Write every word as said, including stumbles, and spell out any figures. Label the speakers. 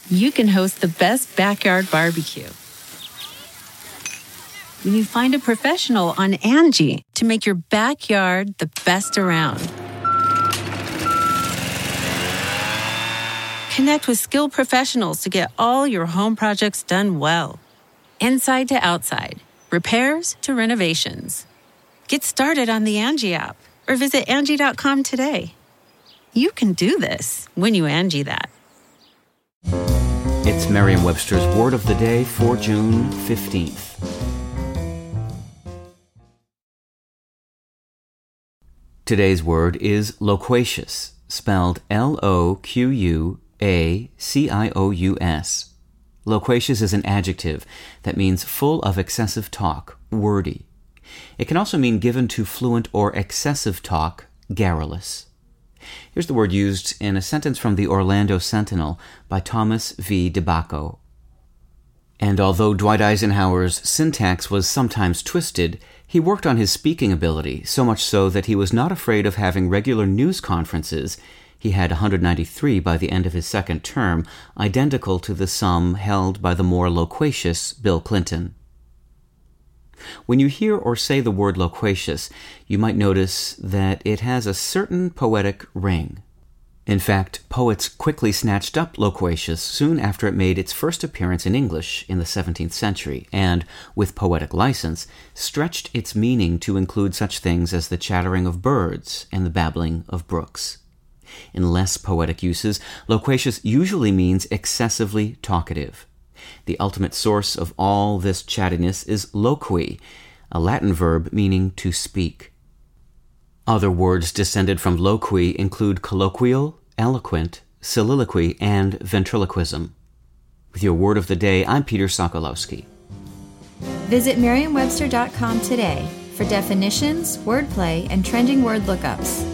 Speaker 1: you can host the best backyard barbecue. When you find a professional on Angie to make your backyard the best around. Connect with skilled professionals to get all your home projects done well. Inside to outside, repairs to renovations. Get started on the Angie app or visit Angie dot com today. You can do this when you Angie that.
Speaker 2: It's Merriam-Webster's Word of the Day for June fifteenth. Today's word is loquacious, spelled L O Q U A C I O U S. Loquacious is an adjective that means full of excessive talk, wordy. It can also mean given to fluent or excessive talk, garrulous. Here's the word used in a sentence from the Orlando Sentinel by Thomas V. DeBacco. And although Dwight Eisenhower's syntax was sometimes twisted, he worked on his speaking ability, so much so that he was not afraid of having regular news conferences. He had one hundred ninety-three by the end of his second term, identical to the sum held by the more loquacious Bill Clinton. When you hear or say the word loquacious, you might notice that it has a certain poetic ring. In fact, poets quickly snatched up loquacious soon after it made its first appearance in English in the seventeenth century, and, with poetic license, stretched its meaning to include such things as the chattering of birds and the babbling of brooks. In less poetic uses, loquacious usually means excessively talkative. The ultimate source of all this chattiness is loqui, a Latin verb meaning to speak. Other words descended from loqui include colloquial, eloquent, soliloquy, and ventriloquism. With your Word of the Day, I'm Peter Sokolowski.
Speaker 3: Visit Merriam Webster dot com today for definitions, wordplay, and trending word lookups.